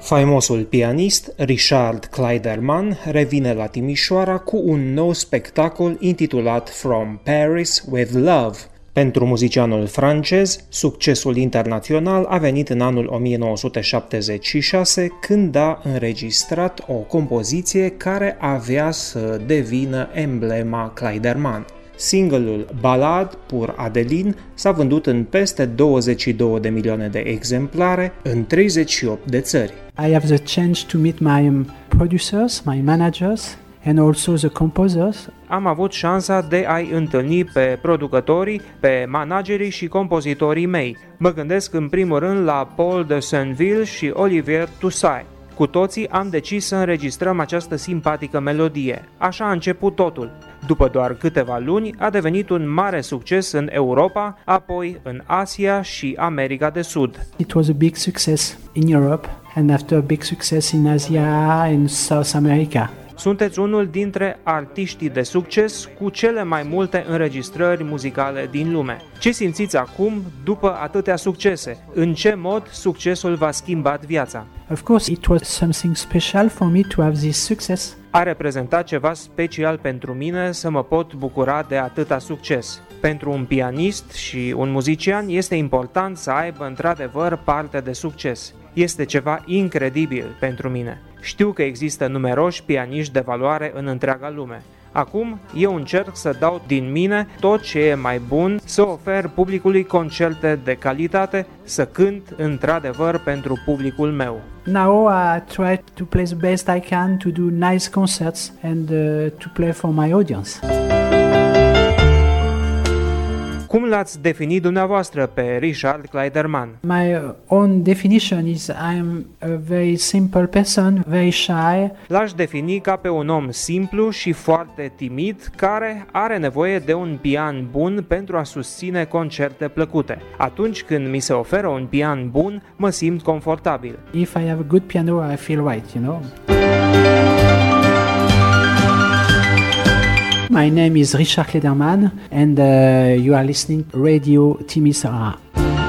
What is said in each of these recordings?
Faimosul pianist Richard Clayderman revine la Timișoara cu un nou spectacol intitulat From Paris with Love. Pentru muzicianul francez, succesul internațional a venit în anul 1976, când a înregistrat o compoziție care avea să devină emblema Clayderman. Singlul Ballade pour Adeline s-a vândut în peste 22 de milioane de exemplare în 38 de țări. I have the chance to meet my producers, my managers and also the composers. Am avut șansa de a-i întâlni pe producătorii, pe managerii și compozitorii mei. Mă gândesc în primul rând la Paul de Saint-Ville și Olivier Toussaint. Cu toții am decis să înregistrăm această simpatică melodie. Așa a început totul. După doar câteva luni, a devenit un mare succes în Europa, apoi în Asia și America de Sud. It was a big success in Europe and after a big success in Asia and South America. Sunteți unul dintre artiștii de succes cu cele mai multe înregistrări muzicale din lume. Ce simțiți acum după atâtea succese? În ce mod succesul v-a schimbat viața? Of course, it was something special for me to have this success. A reprezentat ceva special pentru mine să mă pot bucura de atâta succes. Pentru un pianist și un muzician este important să aibă într-adevăr parte de succes. Este ceva incredibil pentru mine. Știu că există numeroși pianiști de valoare în întreaga lume. Acum, eu încerc să dau din mine tot ce e mai bun, să ofer publicului concerte de calitate, să cânt într-adevăr pentru publicul meu. Now I try to play the best I can to do nice concerts and to play for my audience. Cum l-ați definit dumneavoastră pe Richard Clayderman? My own definition is I'm a very simple person, very shy. L-aș defini ca pe un om simplu și foarte timid, care are nevoie de un pian bun pentru a susține concerte plăcute. Atunci când mi se oferă un pian bun, mă simt confortabil. If I have a good piano, I feel right, you know. My name is Richard Clayderman and you are listening to Radio Timișoara.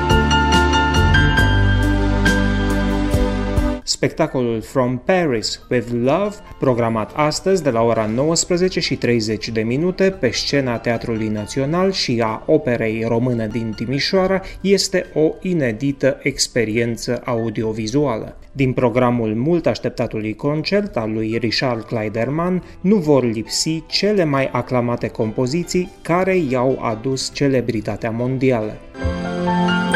Spectacolul From Paris with Love, programat astăzi de la ora 19:30 pe scena Teatrului Național și a Operei Române din Timișoara, este o inedită experiență audiovizuală. Din programul mult așteptatului concert al lui Richard Clayderman nu vor lipsi cele mai aclamate compoziții care i-au adus celebritatea mondială.